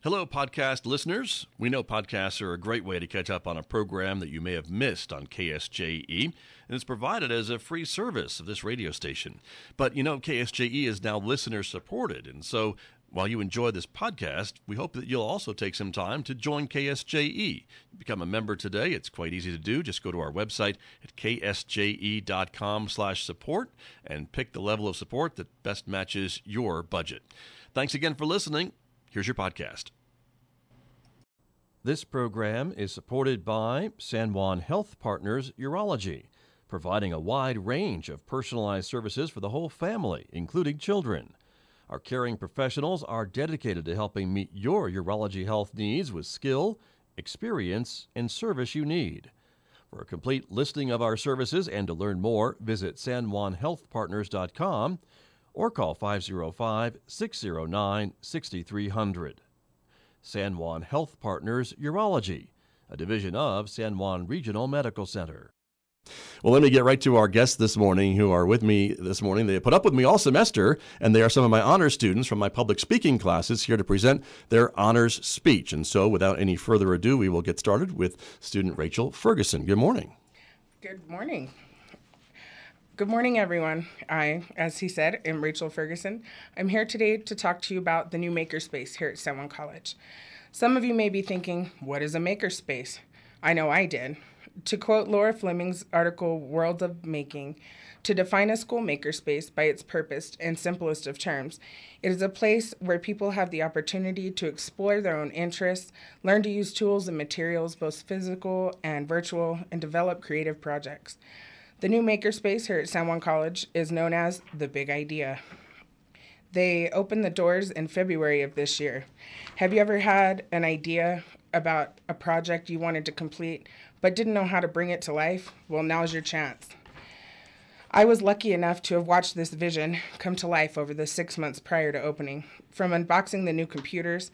Hello, podcast listeners. We know podcasts are a great way to catch up on a program that you may have missed on KSJE, and it's provided as a free service of this radio station. But you know, KSJE is now listener supported, and so while you enjoy this podcast, we hope that you'll also take some time to join KSJE. Become a member today. It's quite easy to do. Just go to our website at ksje.com/support and pick the level of support that best matches your budget. Thanks again for listening. Here's your podcast. This program is supported by San Juan Health Partners Urology, providing a wide range of personalized services for the whole family, including children. Our caring professionals are dedicated to helping meet your urology health needs with skill, experience, and service you need. For a complete listing of our services and to learn more, visit sanjuanhealthpartners.com or call 505-609-6300. San Juan Health Partners Urology, a division of San Juan Regional Medical Center. Well, let me get right to our guests this morning who are with me this morning. They put up with me all semester, and they are some of my honors students from my public speaking classes here to present their honors speech. And so, without any further ado, we will get started with student Rachel Ferguson. Good morning. Good morning. Good morning, everyone. I, as he said, am Rachel Ferguson. I'm here today to talk to you about the new makerspace here at San Juan College. Some of you may be thinking, what is a makerspace? I know I did. To quote Laura Fleming's article, World of Making, to define a school makerspace by its purpose and simplest of terms, it is a place where people have the opportunity to explore their own interests, learn to use tools and materials, both physical and virtual, and develop creative projects. The new makerspace here at San Juan College is known as The Big Idea. They opened the doors in February of this year. Have you ever had an idea about a project you wanted to complete but didn't know how to bring it to life? Well, now's your chance. I was lucky enough to have watched this vision come to life over the 6 months prior to opening, from unboxing the new computers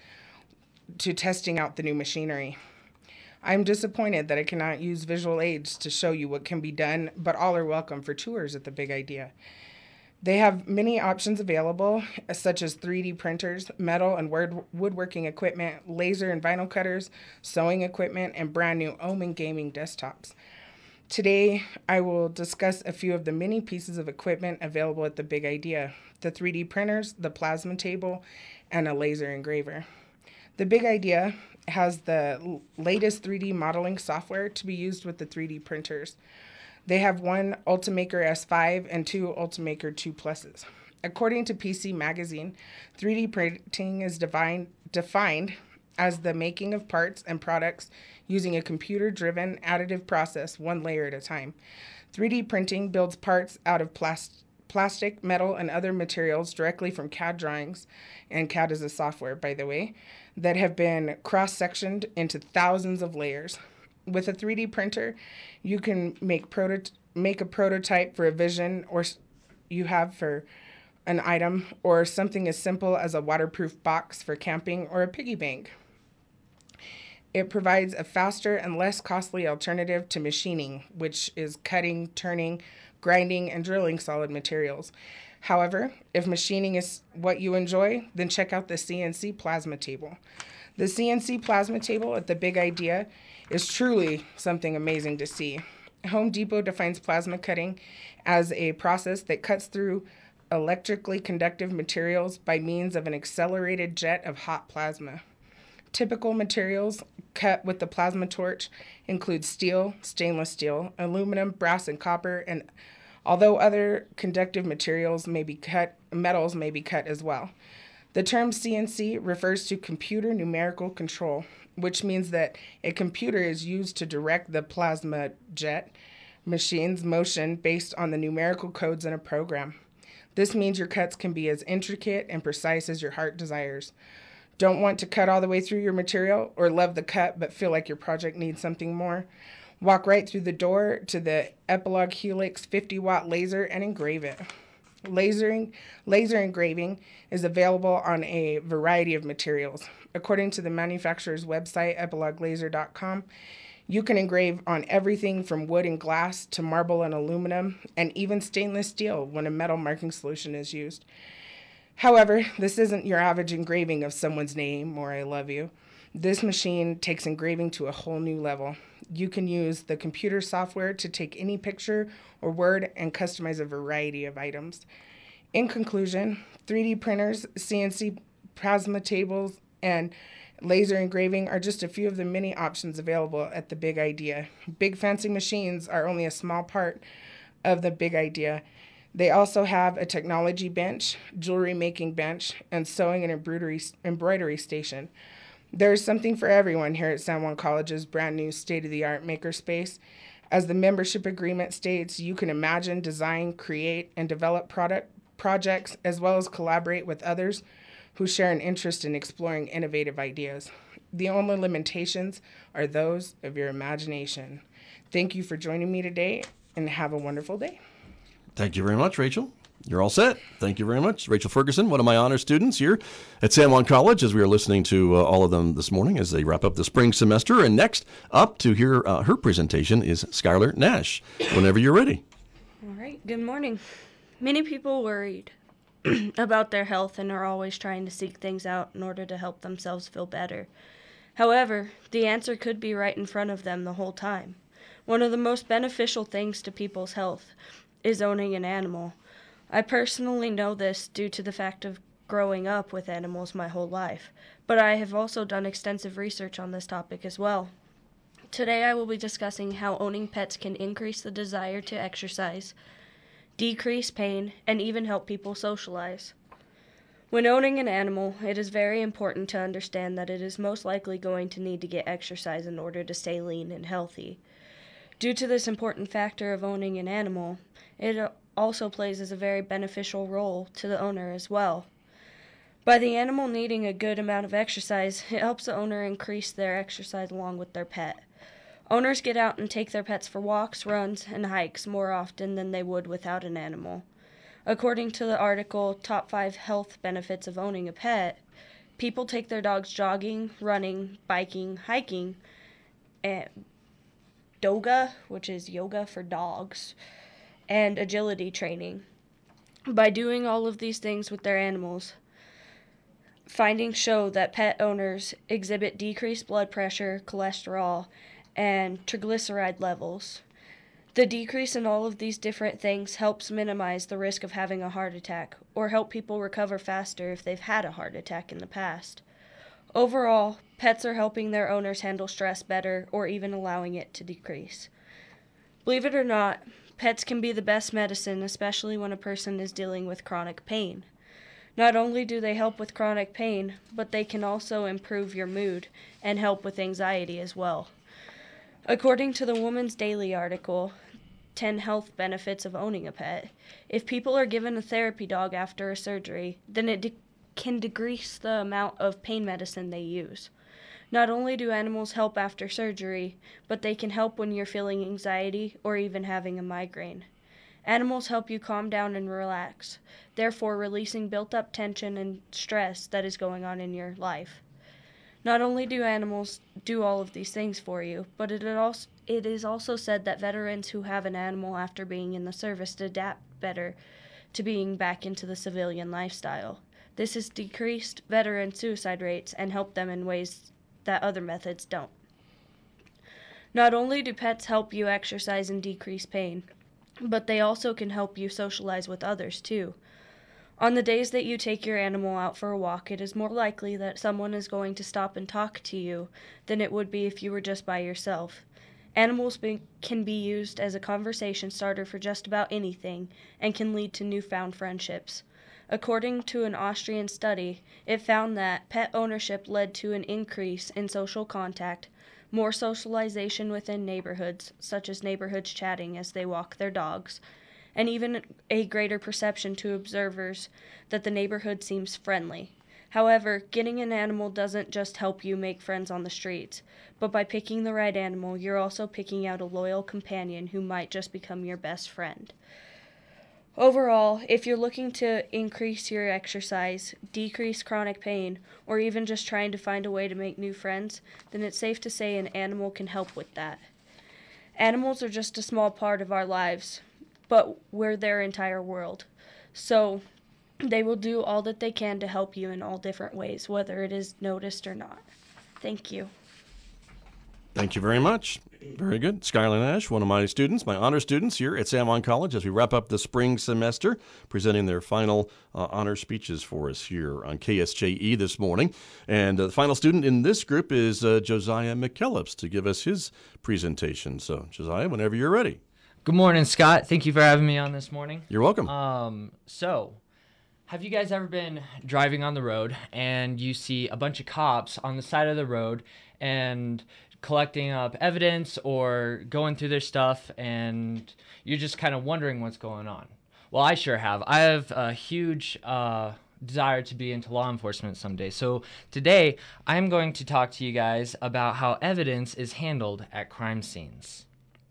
to testing out the new machinery. I'm disappointed that I cannot use visual aids to show you what can be done, but all are welcome for tours at The Big Idea. They have many options available, such as 3D printers, metal and woodworking equipment, laser and vinyl cutters, sewing equipment, and brand new Omen gaming desktops. Today, I will discuss a few of the many pieces of equipment available at The Big Idea: the 3D printers, the plasma table, and a laser engraver. The Big Idea has the latest 3D modeling software to be used with the 3D printers. They have one Ultimaker S5 and two Ultimaker 2 Pluses. According to PC Magazine, 3D printing is defined as the making of parts and products using a computer-driven additive process one layer at a time. 3D printing builds parts out of plastic, metal, and other materials directly from CAD drawings, and CAD is a software, by the way, that have been cross-sectioned into thousands of layers. With a 3D printer, you can make a prototype for a vision or you have for an item, or something as simple as a waterproof box for camping or a piggy bank. It provides a faster and less costly alternative to machining, which is cutting, turning, grinding, and drilling solid materials. However, if machining is what you enjoy, then check out the CNC plasma table. The CNC plasma table at The Big Idea is truly something amazing to see. Home Depot defines plasma cutting as a process that cuts through electrically conductive materials by means of an accelerated jet of hot plasma. Typical materials cut with the plasma torch include steel, stainless steel, aluminum, brass, and copper, and although other conductive metals may be cut as well. The term CNC refers to computer numerical control, which means that a computer is used to direct the plasma jet machine's motion based on the numerical codes in a program. This means your cuts can be as intricate and precise as your heart desires. Don't want to cut all the way through your material, or love the cut but feel like your project needs something more? Walk right through the door to the Epilog Helix 50-watt laser and engrave it. Laser engraving is available on a variety of materials. According to the manufacturer's website, epiloglaser.com, you can engrave on everything from wood and glass to marble and aluminum, and even stainless steel when a metal marking solution is used. However, this isn't your average engraving of someone's name or I love you. This machine takes engraving to a whole new level. You can use the computer software to take any picture or word and customize a variety of items. In conclusion, 3D printers, CNC plasma tables, and laser engraving are just a few of the many options available at the Big Idea. Big fancy machines are only a small part of the Big Idea. They also have a technology bench, jewelry making bench, and sewing and embroidery station. There's something for everyone here at San Juan College's brand new state-of-the-art makerspace. As the membership agreement states, you can imagine, design, create, and develop projects, as well as collaborate with others who share an interest in exploring innovative ideas. The only limitations are those of your imagination. Thank you for joining me today, and have a wonderful day. Thank you very much, Rachel. You're all set. Thank you very much. Rachel Ferguson, one of my honor students here at San Juan College, as we are listening to all of them this morning as they wrap up the spring semester. And next up to hear her presentation is Skylar Nash. Whenever you're ready. All right. Good morning. Many people worried about their health and are always trying to seek things out in order to help themselves feel better. However, the answer could be right in front of them the whole time. One of the most beneficial things to people's health is owning an animal. I personally know this due to the fact of growing up with animals my whole life, but I have also done extensive research on this topic as well. Today I will be discussing how owning pets can increase the desire to exercise, decrease pain, and even help people socialize. When owning an animal, it is very important to understand that it is most likely going to need to get exercise in order to stay lean and healthy. Due to this important factor of owning an animal, it also plays as a very beneficial role to the owner as well. By the animal needing a good amount of exercise, it helps the owner increase their exercise along with their pet. Owners get out and take their pets for walks, runs, and hikes more often than they would without an animal. According to the article, Top 5 Health Benefits of Owning a Pet, people take their dogs jogging, running, biking, hiking, and yoga, which is yoga for dogs, and agility training. By doing all of these things with their animals, findings show that pet owners exhibit decreased blood pressure, cholesterol, and triglyceride levels. The decrease in all of these different things helps minimize the risk of having a heart attack or help people recover faster if they've had a heart attack in the past. Overall, pets are helping their owners handle stress better or even allowing it to decrease. Believe it or not, pets can be the best medicine, especially when a person is dealing with chronic pain. Not only do they help with chronic pain, but they can also improve your mood and help with anxiety as well. According to the Woman's Daily article, 10 Health Benefits of Owning a Pet, if people are given a therapy dog after a surgery, then it can decrease the amount of pain medicine they use. Not only do animals help after surgery, but they can help when you're feeling anxiety or even having a migraine. Animals help you calm down and relax, therefore releasing built-up tension and stress that is going on in your life. Not only do animals do all of these things for you, but it is also said that veterans who have an animal after being in the service adapt better to being back into the civilian lifestyle. This has decreased veteran suicide rates and helped them in ways that other methods don't. Not only do pets help you exercise and decrease pain, but they also can help you socialize with others too. On the days that you take your animal out for a walk, it is more likely that someone is going to stop and talk to you than it would be if you were just by yourself. Animals can be used as a conversation starter for just about anything and can lead to newfound friendships. According to an Austrian study, it found that pet ownership led to an increase in social contact, more socialization within neighborhoods, such as neighborhoods chatting as they walk their dogs, and even a greater perception to observers that the neighborhood seems friendly. However, getting an animal doesn't just help you make friends on the streets, but by picking the right animal, you're also picking out a loyal companion who might just become your best friend. Overall, if you're looking to increase your exercise, decrease chronic pain, or even just trying to find a way to make new friends, then it's safe to say an animal can help with that. Animals are just a small part of our lives, but we're their entire world. So, They will do all that they can to help you in all different ways, whether it is noticed or not. Thank you. Thank you very much. Very good. Skylar Nash, one of my students, my honor students here at San Juan College as we wrap up the spring semester, presenting their final honor speeches for us here on KSJE this morning. And the final student in this group is Josiah McKellips to give us his presentation. So, Josiah, whenever you're ready. Good morning, Scott. Thank you for having me on this morning. You're welcome. Have you guys ever been driving on the road and you see a bunch of cops on the side of the road and collecting up evidence or going through their stuff, and you're just kind of wondering what's going on? Well, I sure have. I have a huge desire to be into law enforcement someday. So today, I'm going to talk to you guys about how evidence is handled at crime scenes.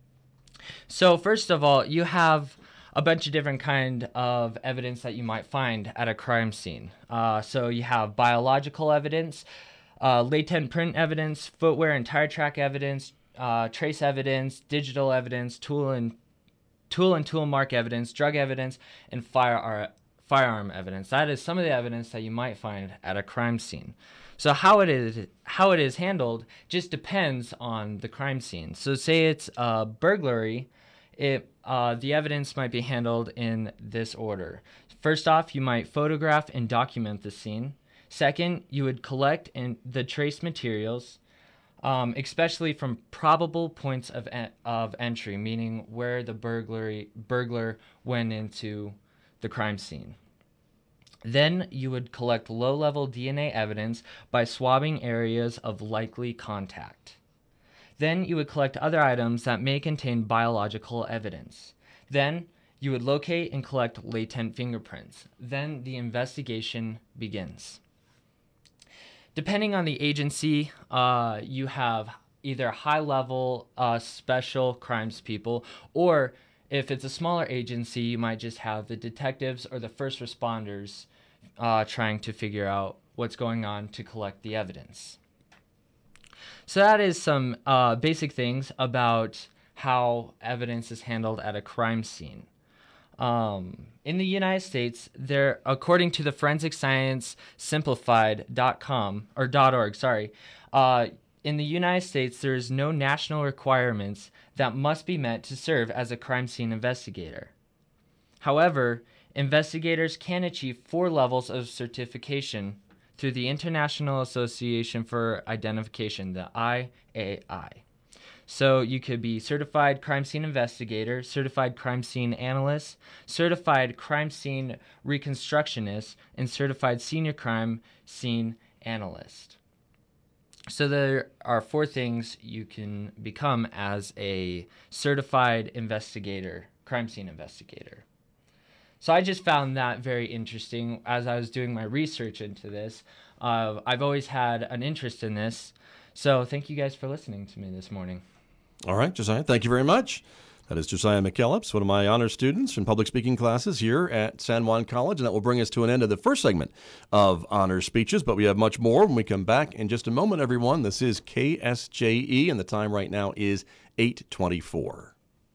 So first of all, you have a bunch of different kind of evidence that you might find at a crime scene. So you have biological evidence, latent print evidence, footwear and tire track evidence, trace evidence, digital evidence, tool and tool mark evidence, drug evidence, and firearm evidence. That is some of the evidence that you might find at a crime scene. So how it is handled just depends on the crime scene. So say it's a burglary, the evidence might be handled in this order. First off, you might photograph and document the scene. Second, you would collect the trace materials, especially from probable points of entry, meaning where the burglar went into the crime scene. Then you would collect low-level DNA evidence by swabbing areas of likely contact. Then you would collect other items that may contain biological evidence. Then you would locate and collect latent fingerprints. Then the investigation begins. Depending on the agency, you have either high-level special crimes people, or if it's a smaller agency, you might just have the detectives or the first responders trying to figure out what's going on to collect the evidence. So that is some basic things about how evidence is handled at a crime scene. In the United States, according to the Forensic Science Simplified.com or .org, in the United States, there is no national requirements that must be met to serve as a crime scene investigator. However, investigators can achieve 4 levels of certification through the International Association for Identification, the IAI. So you could be certified crime scene investigator, certified crime scene analyst, certified crime scene reconstructionist, and certified senior crime scene analyst. So there are 4 things you can become as a certified investigator, crime scene investigator. So I just found that very interesting as I was doing my research into this. I've always had an interest in this. So thank you guys for listening to me this morning. All right, Josiah, thank you very much. That is Josiah McKellips, one of my honor students in public speaking classes here at San Juan College, and that will bring us to an end of the first segment of honor speeches, but we have much more when we come back in just a moment, everyone. This is KSJE, and the time right now is 8:24.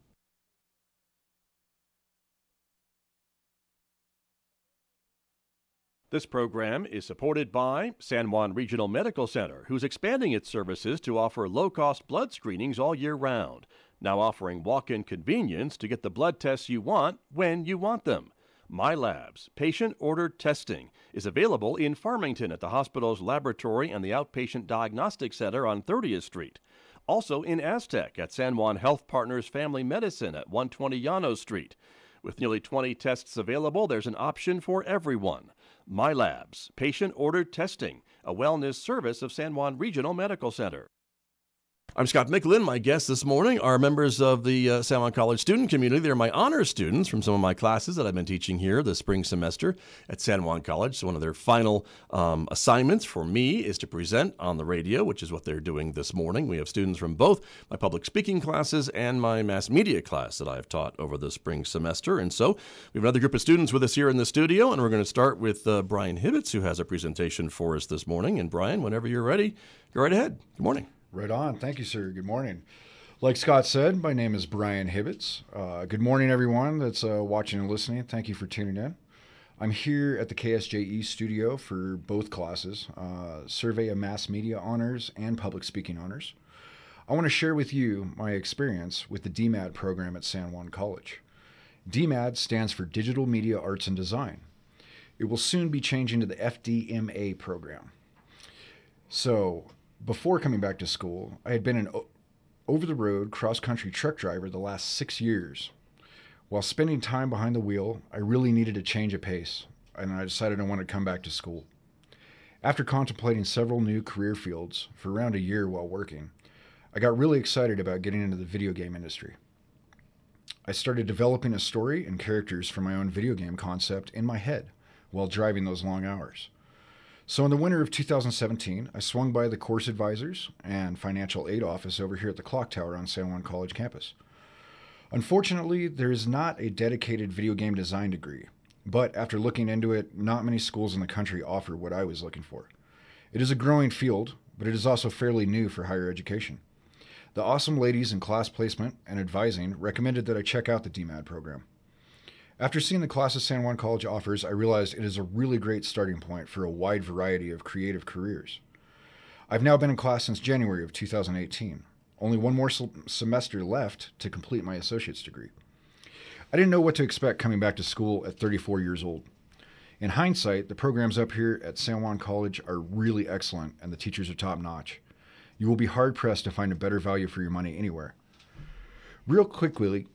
This program is supported by San Juan Regional Medical Center, who's expanding its services to offer low-cost blood screenings all year round, now offering walk-in convenience to get the blood tests you want when you want them. MyLabs, patient-ordered testing, is available in Farmington at the hospital's laboratory and the Outpatient Diagnostic Center on 30th Street. Also in Aztec at San Juan Health Partners Family Medicine at 120 Llanos Street. With nearly 20 tests available, there's an option for everyone. MyLabs, patient-ordered testing, a wellness service of San Juan Regional Medical Center. I'm Scott Micklin. My guests this morning are members of the San Juan College student community. They're my honor students from some of my classes that I've been teaching here this spring semester at San Juan College. So one of their final assignments for me is to present on the radio, which is what they're doing this morning. We have students from both my public speaking classes and my mass media class that I've taught over the spring semester. And so we have another group of students with us here in the studio, and we're going to start with Brian Hibbets, who has a presentation for us this morning. And Brian, whenever you're ready, go right ahead. Good morning. Right on. Thank you, sir. Good morning. Like Scott said, my name is Brian Hibbets. Good morning, everyone that's watching and listening. Thank you for tuning in. I'm here at the KSJE studio for both classes, Survey of Mass Media Honors and Public Speaking Honors. I want to share with you my experience with the DMAD program at San Juan College. DMAD stands for Digital Media Arts and Design. It will soon be changing to the FDMA program. So, before coming back to school, I had been an over-the-road cross-country truck driver the last 6 years. While spending time behind the wheel, I really needed a change of pace, and I decided I wanted to come back to school. After contemplating several new career fields for around a year while working, I got really excited about getting into the video game industry. I started developing a story and characters for my own video game concept in my head while driving those long hours. So in the winter of 2017, I swung by the course advisors and financial aid office over here at the Clock Tower on San Juan College campus. Unfortunately, there is not a dedicated video game design degree, but after looking into it, not many schools in the country offer what I was looking for. It is a growing field, but it is also fairly new for higher education. The awesome ladies in class placement and advising recommended that I check out the DMAD program. After seeing the classes San Juan College offers, I realized it is a really great starting point for a wide variety of creative careers. I've now been in class since January of 2018. Only one more semester left to complete my associate's degree. I didn't know what to expect coming back to school at 34 years old. In hindsight, the programs up here at San Juan College are really excellent and the teachers are top-notch. You will be hard-pressed to find a better value for your money anywhere. Real quickly,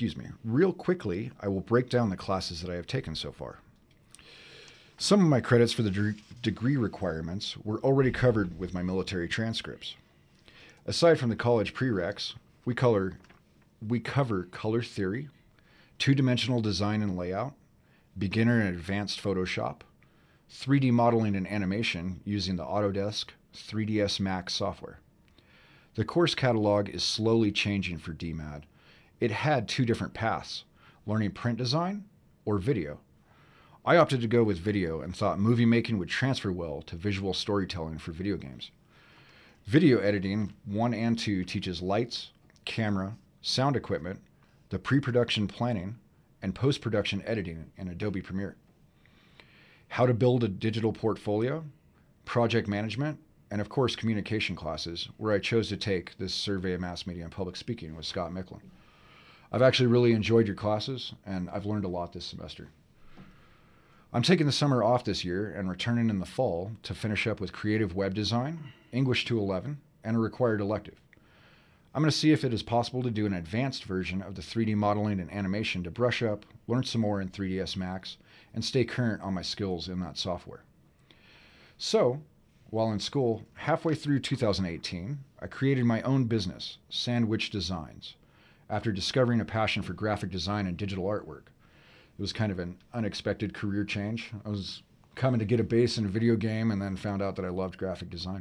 I will break down the classes that I have taken so far. Some of my credits for the degree requirements were already covered with my military transcripts. Aside from the college prereqs, we cover color theory, two-dimensional design and layout, beginner and advanced Photoshop, 3D modeling and animation using the Autodesk 3ds Max software. The course catalog is slowly changing for DMAD. It had two different paths, learning print design or video. I opted to go with video and thought movie making would transfer well to visual storytelling for video games. Video editing 1 and 2 teaches lights, camera, sound equipment, the pre-production planning, and post-production editing in Adobe Premiere. How to build a digital portfolio, project management, and of course communication classes, where I chose to take this Survey of Mass Media and Public Speaking with Scott Micklin. I've actually really enjoyed your classes, and I've learned a lot this semester. I'm taking the summer off this year and returning in the fall to finish up with creative web design, English 211, and a required elective. I'm going to see if it is possible to do an advanced version of the 3D modeling and animation to brush up, learn some more in 3ds Max, and stay current on my skills in that software. So, while in school, halfway through 2018, I created my own business, Sandwich Designs, after discovering a passion for graphic design and digital artwork. It was kind of an unexpected career change. I was coming to get a base in a video game and then found out that I loved graphic design.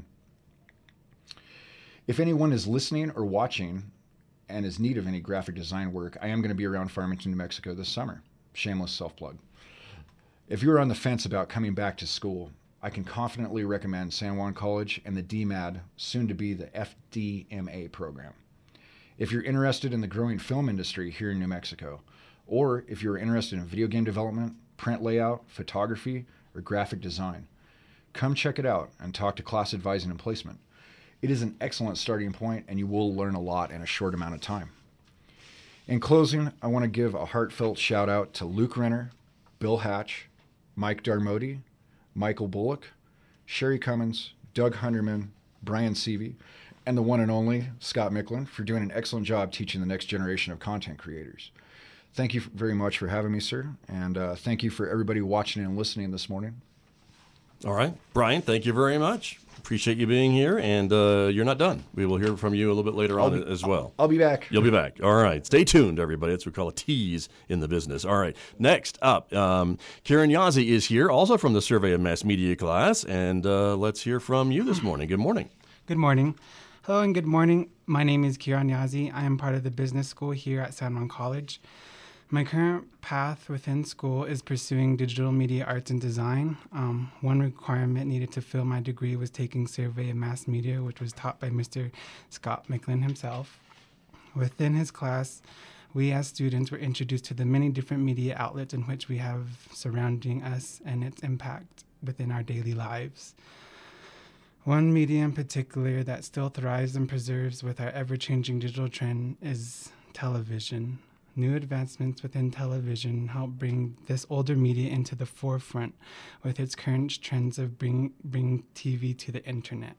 If anyone is listening or watching and is in need of any graphic design work, I am going to be around Farmington, New Mexico this summer. Shameless self-plug. If you're on the fence about coming back to school, I can confidently recommend San Juan College and the DMAD, soon to be the FDMA program. If you're interested in the growing film industry here in New Mexico, or if you're interested in video game development, print layout, photography, or graphic design, come check it out and talk to class advising and placement. It is an excellent starting point, and you will learn a lot in a short amount of time. In closing, I want to give a heartfelt shout out to Luke Renner, Bill Hatch, Mike Darmody, Michael Bullock, Sherry Cummins, Doug Hunderman, Brian Seavey, and the one and only Scott Micklin for doing an excellent job teaching the next generation of content creators. Thank you very much for having me, sir, and thank you for everybody watching and listening this morning. All right. Brian, thank you very much. Appreciate you being here, and you're not done. We will hear from you a little bit later on as well. I'll be back. You'll be back. All right. Stay tuned, everybody. That's what we call a tease in the business. All right. Next up, Karen Yazzie is here, also from the Survey of Mass Media class, and let's hear from you this morning. Good morning. Good morning. Hello and good morning. My name is Kieran Yazzie. I am part of the business school here at San Juan College. My current path within school is pursuing digital media arts and design. One requirement needed to fill my degree was taking Survey of Mass Media, which was taught by Mr. Scott Micklin himself. Within his class, we as students were introduced to the many different media outlets in which we have surrounding us and its impact within our daily lives. One media in particular that still thrives and preserves with our ever-changing digital trend is television. New advancements within television help bring this older media into the forefront with its current trends of bring TV to the internet.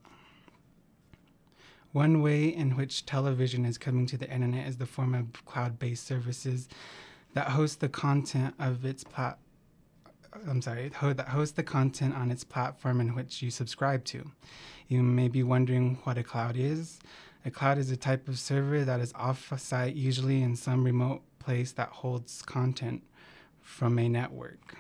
One way in which television is coming to the internet is the form of cloud-based services that host the content of its that host the content on its platform in which you subscribe to. You may be wondering what a cloud is. A cloud is a type of server that is off-site, usually in some remote place that holds content from a network.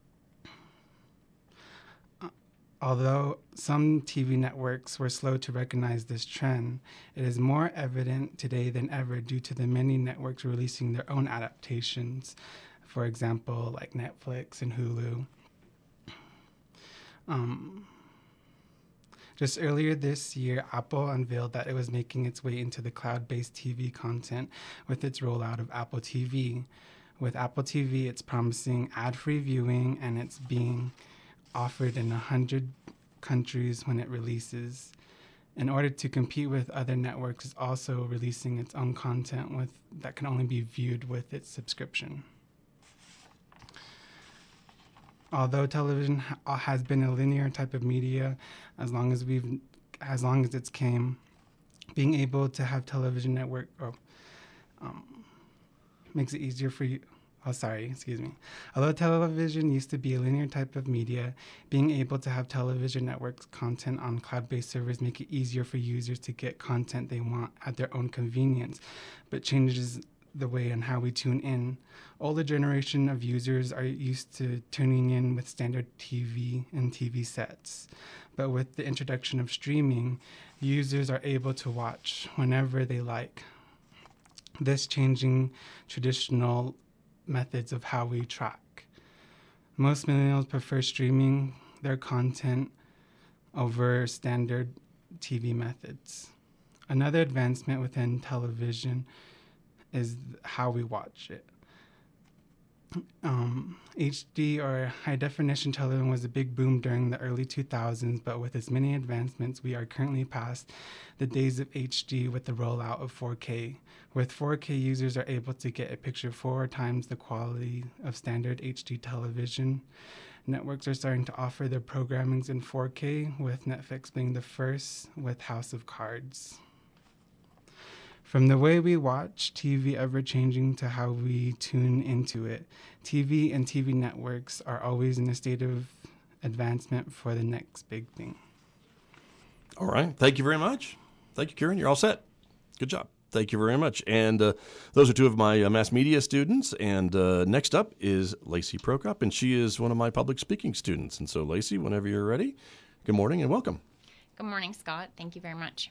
Although some TV networks were slow to recognize this trend, it is more evident today than ever due to the many networks releasing their own adaptations, for example, like Netflix and Hulu. Just earlier this year, Apple unveiled that it was making its way into the cloud-based TV content with its rollout of Apple TV. With Apple TV, it's promising ad-free viewing, and it's being offered in 100 countries when it releases. In order to compete with other networks, it's also releasing its own content that can only be viewed with its subscription. Although television has been a linear type of media as long as it's came, being able to have television network makes it easier for you. Although television used to be a linear type of media, being able to have television networks content on cloud-based servers make it easier for users to get content they want at their own convenience, but changes the way and how we tune in. Older generation of users are used to tuning in with standard TV and TV sets. But with the introduction of streaming, users are able to watch whenever they like. This changing traditional methods of how we track. Most millennials prefer streaming their content over standard TV methods. Another advancement within television is how we watch it. HD or high definition television was a big boom during the early 2000s, but with its many advancements, we are currently past the days of HD with the rollout of 4K. With 4K, users are able to get a picture 4 times the quality of standard HD television. Networks are starting to offer their programmings in 4K, with Netflix being the first with House of Cards. From the way we watch TV ever-changing to how we tune into it, TV and TV networks are always in a state of advancement for the next big thing. All right. Thank you very much. Thank you, Kieran. You're all set. Good job. Thank you very much. And those are two of my mass media students. And next up is Lacey Prokop, and she is one of my public speaking students. And so, Lacey, whenever you're ready, good morning and welcome. Good morning, Scott. Thank you very much.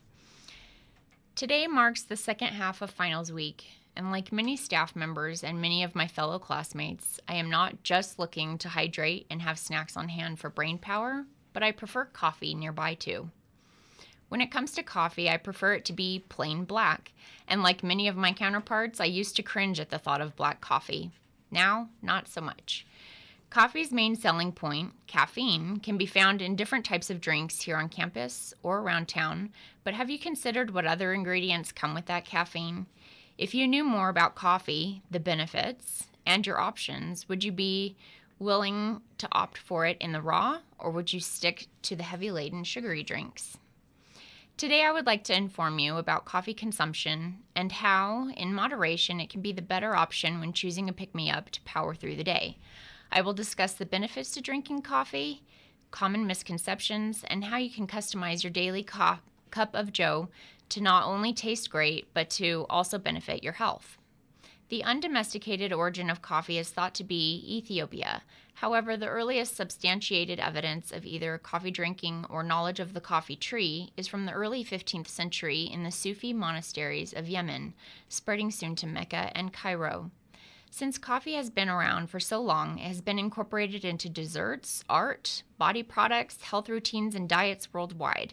Today marks the second half of finals week, and like many staff members and many of my fellow classmates, I am not just looking to hydrate and have snacks on hand for brain power, but I prefer coffee nearby too. When it comes to coffee, I prefer it to be plain black, and like many of my counterparts, I used to cringe at the thought of black coffee. Now, not so much. Coffee's main selling point, caffeine, can be found in different types of drinks here on campus or around town, but have you considered what other ingredients come with that caffeine? If you knew more about coffee, the benefits, and your options, would you be willing to opt for it in the raw, or would you stick to the heavy-laden sugary drinks? Today I would like to inform you about coffee consumption and how, in moderation, it can be the better option when choosing a pick-me-up to power through the day. I will discuss the benefits to drinking coffee, common misconceptions, and how you can customize your daily cup of joe to not only taste great, but to also benefit your health. The undomesticated origin of coffee is thought to be Ethiopia. However, the earliest substantiated evidence of either coffee drinking or knowledge of the coffee tree is from the early 15th century in the Sufi monasteries of Yemen, spreading soon to Mecca and Cairo. Since coffee has been around for so long, it has been incorporated into desserts, art, body products, health routines, and diets worldwide.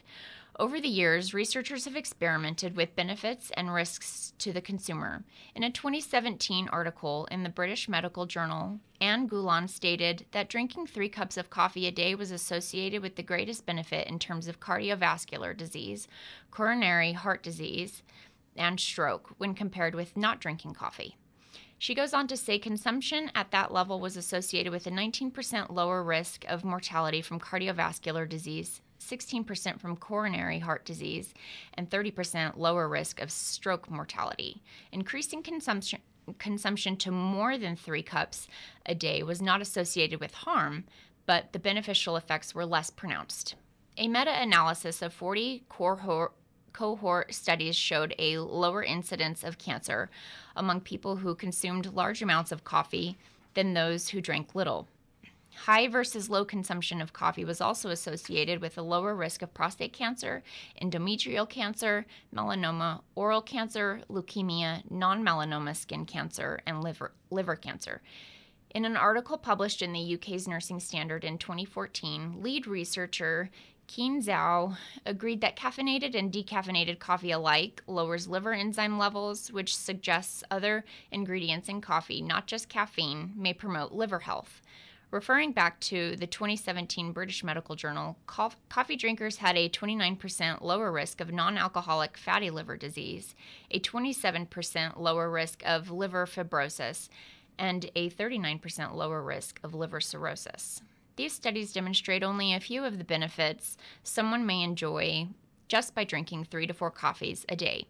Over the years, researchers have experimented with benefits and risks to the consumer. In a 2017 article in the British Medical Journal, Anne Goulon stated that drinking 3 cups of coffee a day was associated with the greatest benefit in terms of cardiovascular disease, coronary heart disease, and stroke when compared with not drinking coffee. She goes on to say consumption at that level was associated with a 19% lower risk of mortality from cardiovascular disease, 16% from coronary heart disease, and 30% lower risk of stroke mortality. Increasing consumption to more than 3 cups a day was not associated with harm, but the beneficial effects were less pronounced. A meta-analysis of 40 cohort studies showed a lower incidence of cancer among people who consumed large amounts of coffee than those who drank little. High versus low consumption of coffee was also associated with a lower risk of prostate cancer, endometrial cancer, melanoma, oral cancer, leukemia, non-melanoma skin cancer, and liver cancer. In an article published in the UK's Nursing Standard in 2014, lead researcher Keen Zhao agreed that caffeinated and decaffeinated coffee alike lowers liver enzyme levels, which suggests other ingredients in coffee, not just caffeine, may promote liver health. Referring back to the 2017 British Medical Journal, coffee drinkers had a 29% lower risk of non-alcoholic fatty liver disease, a 27% lower risk of liver fibrosis, and a 39% lower risk of liver cirrhosis. These studies demonstrate only a few of the benefits someone may enjoy just by drinking 3 to 4 coffees a day.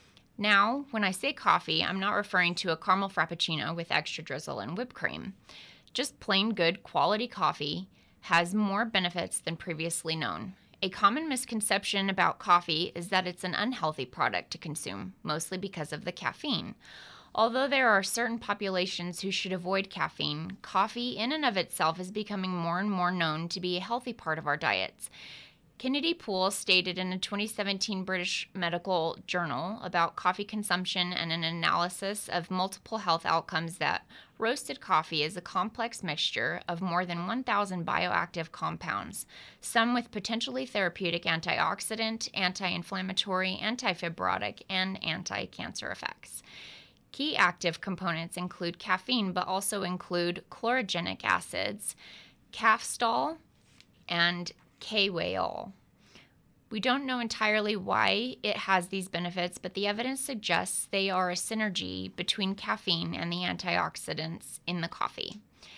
Now, when I say coffee, I'm not referring to a caramel frappuccino with extra drizzle and whipped cream. Just plain good quality coffee has more benefits than previously known. A common misconception about coffee is that it's an unhealthy product to consume, mostly because of the caffeine. Although there are certain populations who should avoid caffeine, coffee in and of itself is becoming more and more known to be a healthy part of our diets. Kennedy Poole stated in a 2017 British Medical Journal about coffee consumption and an analysis of multiple health outcomes that roasted coffee is a complex mixture of more than 1,000 bioactive compounds, some with potentially therapeutic antioxidant, anti-inflammatory, antifibrotic, and anti-cancer effects. Key active components include caffeine, but also include chlorogenic acids, caffeol, and K-whale. We don't know entirely why it has these benefits, but the evidence suggests they are a synergy between caffeine and the antioxidants in the coffee.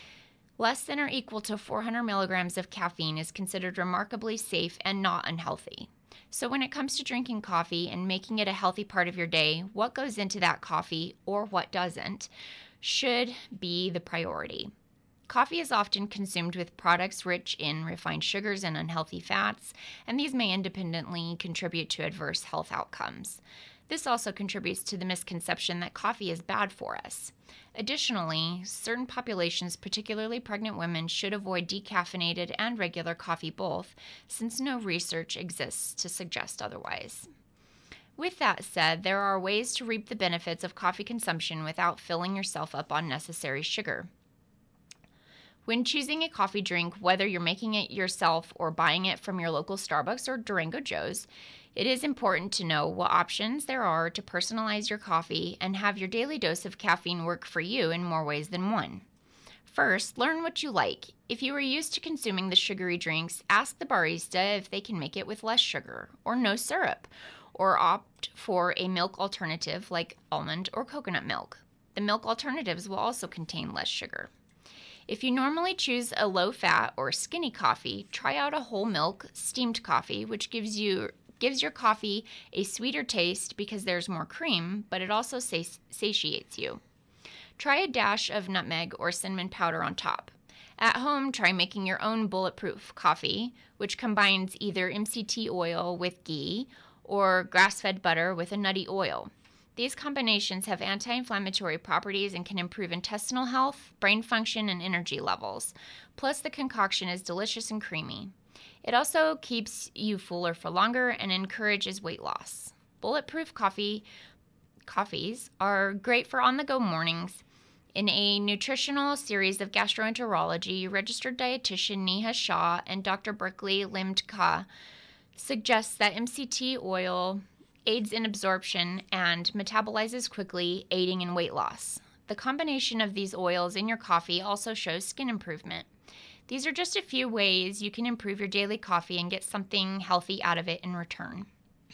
Less than or equal to 400 milligrams of caffeine is considered remarkably safe and not unhealthy. So when it comes to drinking coffee and making it a healthy part of your day, what goes into that coffee or what doesn't should be the priority. Coffee is often consumed with products rich in refined sugars and unhealthy fats, and these may independently contribute to adverse health outcomes. This also contributes to the misconception that coffee is bad for us. Additionally, certain populations, particularly pregnant women, should avoid decaffeinated and regular coffee both, since no research exists to suggest otherwise. With that said, there are ways to reap the benefits of coffee consumption without filling yourself up on necessary sugar. When choosing a coffee drink, whether you're making it yourself or buying it from your local Starbucks or Durango Joe's, it is important to know what options there are to personalize your coffee and have your daily dose of caffeine work for you in more ways than one. First, learn what you like. If you are used to consuming the sugary drinks, ask the barista if they can make it with less sugar or no syrup, or opt for a milk alternative like almond or coconut milk. The milk alternatives will also contain less sugar. If you normally choose a low-fat or skinny coffee, try out a whole milk steamed coffee, which gives your coffee a sweeter taste because there's more cream, but it also satiates you. Try a dash of nutmeg or cinnamon powder on top. At home, try making your own bulletproof coffee, which combines either MCT oil with ghee or grass-fed butter with a nutty oil. These combinations have anti-inflammatory properties and can improve intestinal health, brain function, and energy levels. Plus, the concoction is delicious and creamy. It also keeps you fuller for longer and encourages weight loss. Bulletproof coffees are great for on-the-go mornings. In a nutritional series of gastroenterology, registered dietitian Neha Shah and Dr. Berkeley Limdka suggests that MCT oil aids in absorption and metabolizes quickly, aiding in weight loss. The combination of these oils in your coffee also shows skin improvement. These are just a few ways you can improve your daily coffee and get something healthy out of it in return.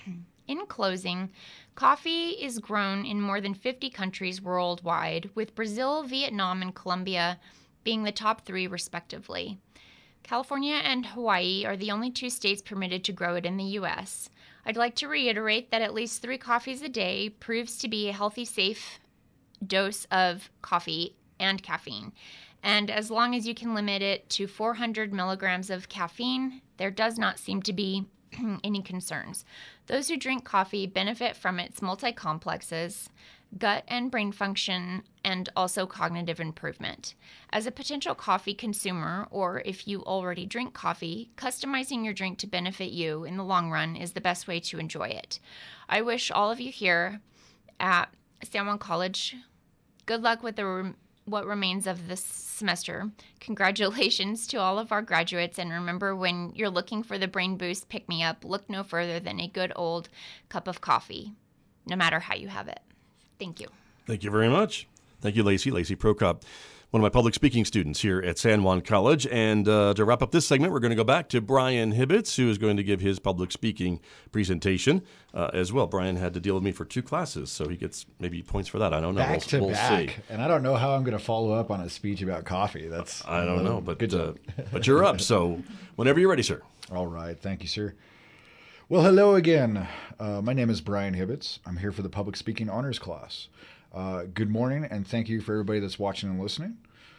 In closing, coffee is grown in more than 50 countries worldwide, with Brazil, Vietnam, and Colombia being the top 3 respectively. California and Hawaii are the only 2 states permitted to grow it in the U.S. I'd like to reiterate that at least 3 coffees a day proves to be a healthy, safe dose of coffee and caffeine. And as long as you can limit it to 400 milligrams of caffeine, there does not seem to be any concerns. Those who drink coffee benefit from its multi-complexes, gut and brain function, and also cognitive improvement. As a potential coffee consumer, or if you already drink coffee, customizing your drink to benefit you in the long run is the best way to enjoy it. I wish all of you here at San Juan College good luck with what remains of this semester. Congratulations to all of our graduates, and remember, when you're looking for the brain boost pick-me-up, look no further than a good old cup of coffee, no matter how you have it. Thank you. Thank you very much. Thank you, Lacey Prokop, one of my public speaking students here at San Juan College. And to wrap up this segment, we're going to go back to Brian Hibbets, who is going to give his public speaking presentation as well. Brian had to deal with me for 2 classes, so he gets maybe points for that. I don't know. Back to we'll back. See. And I don't know how I'm going to follow up on a speech about coffee. I don't know, but good job. But you're up. So whenever you're ready, sir. All right. Thank you, sir. Well, hello again. My name is Brian Hibbets. I'm here for the public speaking honors class. Good morning, and thank you for everybody that's watching and listening.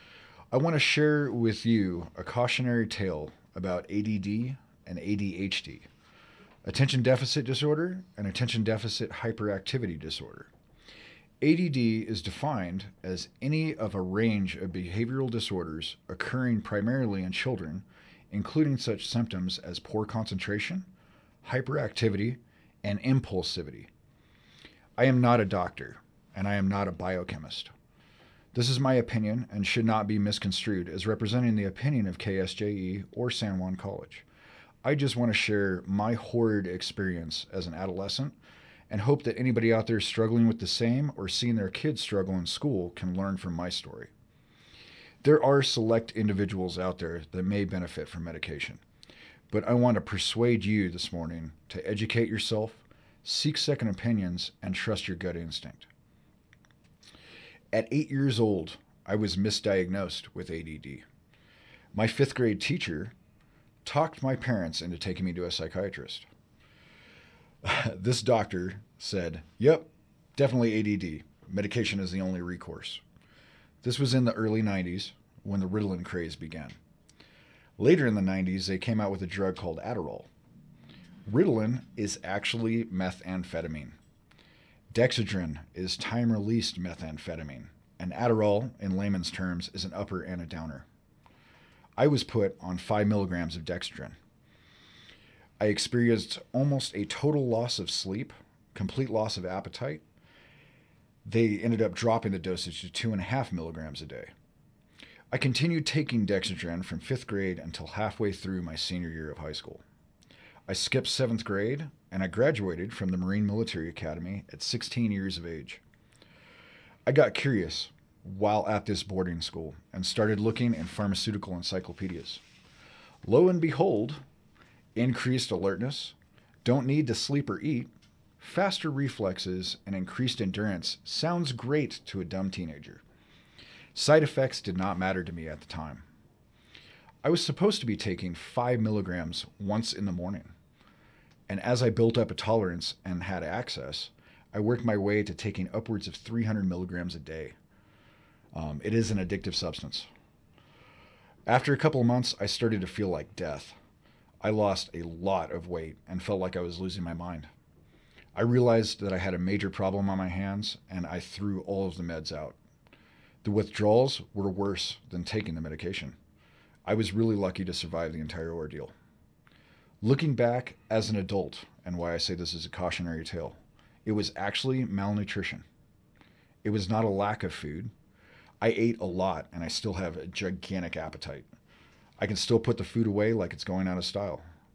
I want to share with you a cautionary tale about ADD and ADHD, attention deficit disorder and attention deficit hyperactivity disorder. ADD is defined as any of a range of behavioral disorders occurring primarily in children, including such symptoms as poor concentration, hyperactivity, and impulsivity. I am not a doctor, and I am not a biochemist. This is my opinion and should not be misconstrued as representing the opinion of KSJE or San Juan College. I just want to share my horrid experience as an adolescent and hope that anybody out there struggling with the same or seeing their kids struggle in school can learn from my story. There are select individuals out there that may benefit from medication, but I want to persuade you this morning to educate yourself, seek second opinions, and trust your gut instinct. At 8 years old, I was misdiagnosed with ADD. My 5th grade teacher talked my parents into taking me to a psychiatrist. This doctor said, "Yep, definitely ADD. Medication is the only recourse." This was in the early 90s when the Ritalin craze began. Later in the 90s, they came out with a drug called Adderall. Ritalin is actually methamphetamine. Dexedrine is time-released methamphetamine, and Adderall, in layman's terms, is an upper and a downer. I was put on 5 milligrams of Dexedrine. I experienced almost a total loss of sleep, complete loss of appetite. They ended up dropping the dosage to 2.5 milligrams a day. I continued taking Dexedrine from 5th grade until halfway through my senior year of high school. I skipped 7th grade, and I graduated from the Marine Military Academy at 16 years of age. I got curious while at this boarding school and started looking in pharmaceutical encyclopedias. Lo and behold, increased alertness, don't need to sleep or eat, faster reflexes, and increased endurance sounds great to a dumb teenager. Side effects did not matter to me at the time. I was supposed to be taking 5 milligrams once in the morning. And as I built up a tolerance and had access, I worked my way to taking upwards of 300 milligrams a day. It is an addictive substance. After a couple of months, I started to feel like death. I lost a lot of weight and felt like I was losing my mind. I realized that I had a major problem on my hands, and I threw all of the meds out. The withdrawals were worse than taking the medication. I was really lucky to survive the entire ordeal. Looking back as an adult, and why I say this is a cautionary tale, it was actually malnutrition. It was not a lack of food. I ate a lot, and I still have a gigantic appetite. I can still put the food away like it's going out of style.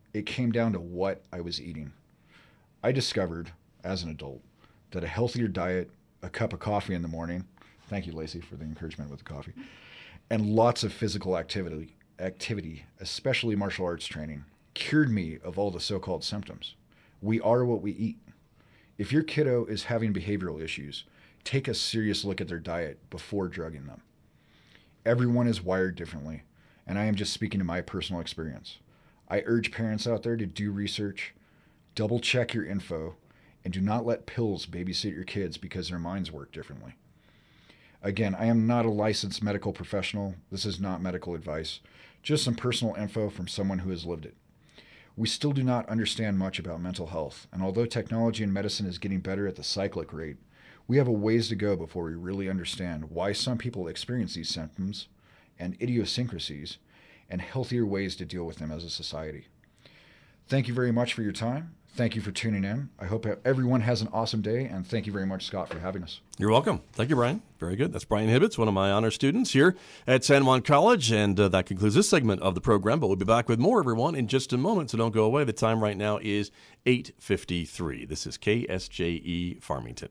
it came down to what I was eating. I discovered as an adult that a healthier diet, a cup of coffee in the morning, thank you, Lacey, for the encouragement with the coffee, and lots of physical activity, especially martial arts training, cured me of all the so-called symptoms. We are what we eat. If your kiddo is having behavioral issues, take a serious look at their diet before drugging them. Everyone is wired differently, and I am just speaking to my personal experience. I urge parents out there to do research, double check your info, and do not let pills babysit your kids because their minds work differently. Again, I am not a licensed medical professional. This is not medical advice, just some personal info from someone who has lived it. We still do not understand much about mental health, and although technology and medicine is getting better at the cyclic rate, we have a ways to go before we really understand why some people experience these symptoms and idiosyncrasies and healthier ways to deal with them as a society. Thank you very much for your time. Thank you for tuning in. I hope everyone has an awesome day, and thank you very much, Scott, for having us. You're welcome. Thank you, Brian. Very good. That's Brian Hibbets, one of my honor students here at San Juan College, and that concludes this segment of the program, but we'll be back with more, everyone, in just a moment, so don't go away. The time right now is 8:53. This is KSJE Farmington.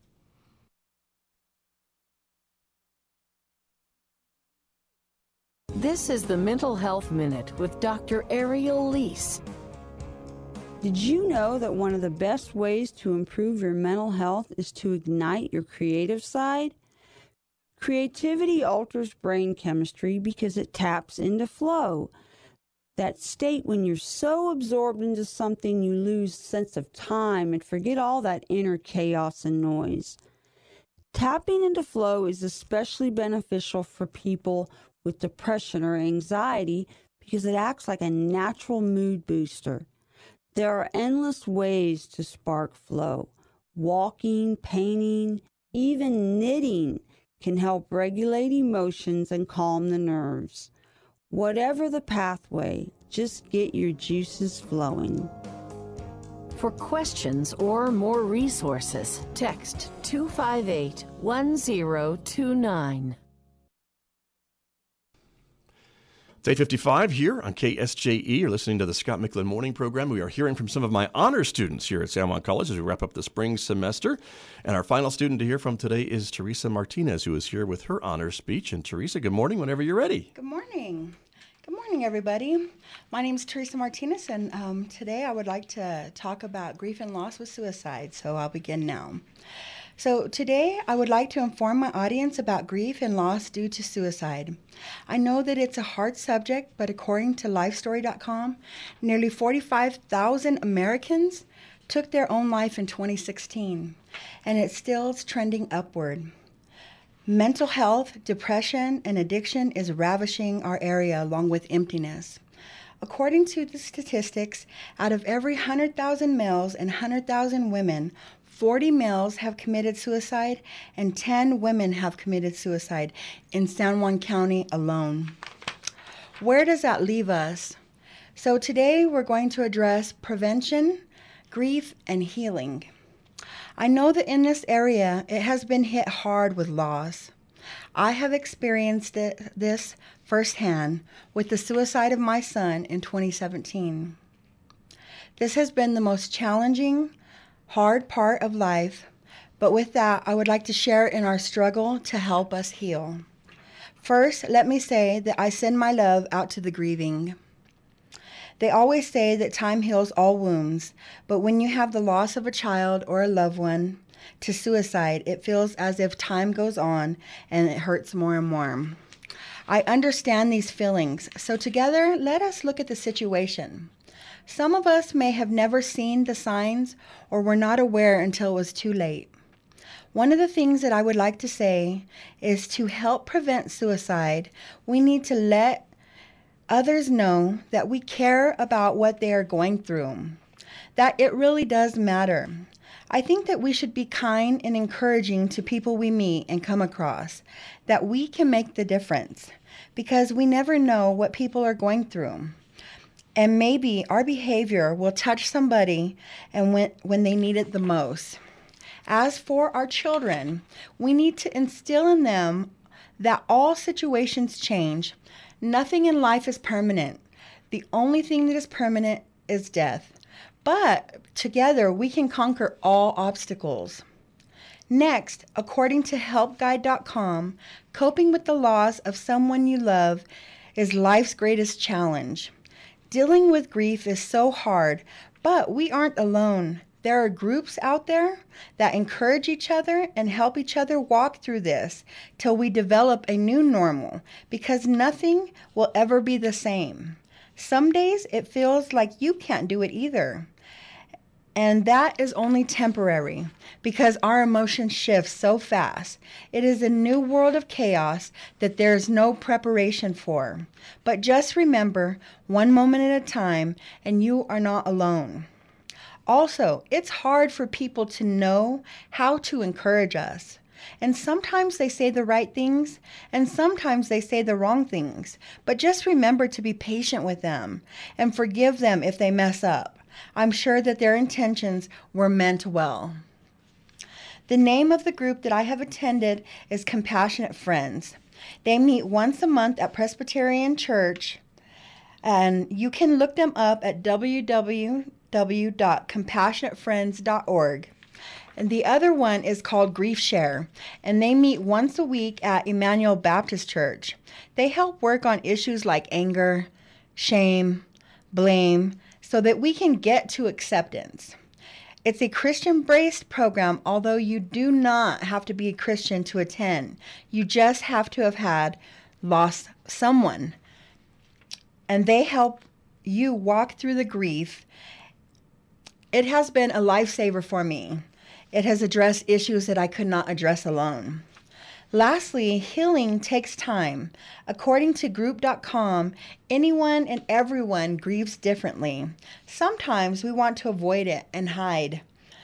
This is the Mental Health Minute with Dr. Ariel Lease. Did you know that one of the best ways to improve your mental health is to ignite your creative side? Creativity alters brain chemistry because it taps into flow. That state when you're so absorbed into something you lose sense of time and forget all that inner chaos and noise. Tapping into flow is especially beneficial for people with depression or anxiety because it acts like a natural mood booster. There are endless ways to spark flow. Walking, painting, even knitting can help regulate emotions and calm the nerves. Whatever the pathway, just get your juices flowing. For questions or more resources, text 258-1029. It's 8:55 here on KSJE. You're listening to the Scott Micklin Morning Program. We are hearing from some of my honor students here at San Juan College as we wrap up the spring semester. And our final student to hear from today is Teresa Martinez, who is here with her honor speech. And Teresa, good morning whenever you're ready. Good morning. Good morning, everybody. My name is Teresa Martinez, and today I would like to talk about grief and loss with suicide. So I'll begin now. So today I would like to inform my audience about grief and loss due to suicide. I know that it's a hard subject, but according to lifestory.com, nearly 45,000 Americans took their own life in 2016, and it still is trending upward. Mental health, depression, and addiction is ravishing our area along with emptiness. According to the statistics, out of every 100,000 males and 100,000 women, 40 males have committed suicide and 10 women have committed suicide in San Juan County alone. Where does that leave us? So today we're going to address prevention, grief, and healing. I know that in this area it has been hit hard with loss. I have experienced this firsthand with the suicide of my son in 2017. This has been the most challenging, hard part of life, but with that, I would like to share in our struggle to help us heal. First, let me say that I send my love out to the grieving. They always say that time heals all wounds, but when you have the loss of a child or a loved one to suicide, it feels as if time goes on and it hurts more and more. I understand these feelings, so together, let us look at the situation. Some of us may have never seen the signs or were not aware until it was too late. One of the things that I would like to say is to help prevent suicide, we need to let others know that we care about what they are going through, that it really does matter. I think that we should be kind and encouraging to people we meet and come across, that we can make the difference, because we never know what people are going through. And maybe our behavior will touch somebody and when they need it the most. As for our children, we need to instill in them that all situations change. Nothing in life is permanent. The only thing that is permanent is death. But together we can conquer all obstacles. Next, according to helpguide.com, coping with the loss of someone you love is life's greatest challenge. Dealing with grief is so hard, but we aren't alone. There are groups out there that encourage each other and help each other walk through this till we develop a new normal, because nothing will ever be the same. Some days it feels like you can't do it either. And that is only temporary because our emotions shift so fast. It is a new world of chaos that there is no preparation for. But just remember, one moment at a time, and you are not alone. Also, it's hard for people to know how to encourage us. And sometimes they say the right things, and sometimes they say the wrong things. But just remember to be patient with them and forgive them if they mess up. I'm sure that their intentions were meant well. The name of the group that I have attended is Compassionate Friends. They meet once a month at Presbyterian Church, and you can look them up at www.compassionatefriends.org. And the other one is called Grief Share, and they meet once a week at Emmanuel Baptist Church. They help work on issues like anger, shame, blame, so that we can get to acceptance. It's a Christian-based program, although you do not have to be a Christian to attend. You just have to have lost someone. And they help you walk through the grief. It has been a lifesaver for me. It has addressed issues that I could not address alone. Lastly, healing takes time. According to group.com, anyone and everyone grieves differently. Sometimes we want to avoid it and hide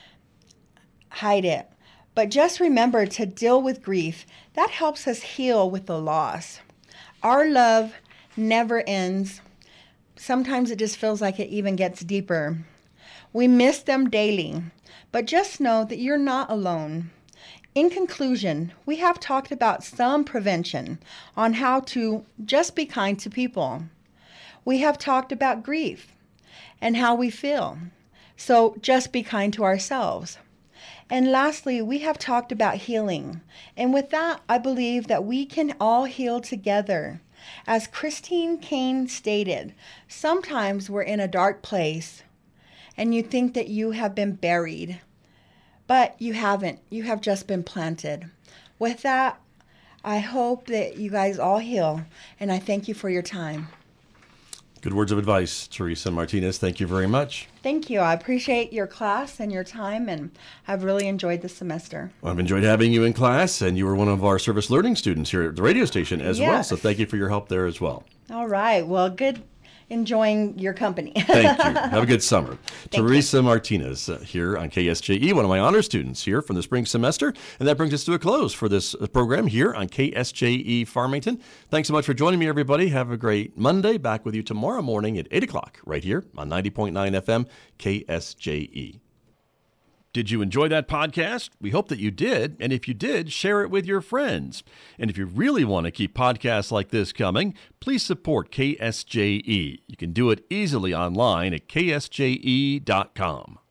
it. But just remember to deal with grief. That helps us heal with the loss. Our love never ends. Sometimes it just feels like it even gets deeper. We miss them daily. But just know that you're not alone. In conclusion, we have talked about some prevention on how to just be kind to people. We have talked about grief and how we feel. So just be kind to ourselves. And lastly, we have talked about healing. And with that, I believe that we can all heal together. As Christine Caine stated, sometimes we're in a dark place and you think that you have been buried. But you haven't. You have just been planted. With that, I hope that you guys all heal, and I thank you for your time. Good words of advice, Teresa Martinez. Thank you very much. Thank you. I appreciate your class and your time, and I've really enjoyed the semester. Well, I've enjoyed having you in class, and you were one of our service learning students here at the radio station as well, so thank you for your help there as well. All right. Well, good enjoying your company. Thank you. Have a good summer. Teresa Martinez here on KSJE, one of my honor students here from the spring semester. And that brings us to a close for this program here on KSJE Farmington. Thanks so much for joining me, everybody. Have a great Monday. Back with you tomorrow morning at 8 o'clock right here on 90.9 FM KSJE. Did you enjoy that podcast? We hope that you did. And if you did, share it with your friends. And if you really want to keep podcasts like this coming, please support KSJE. You can do it easily online at ksje.com.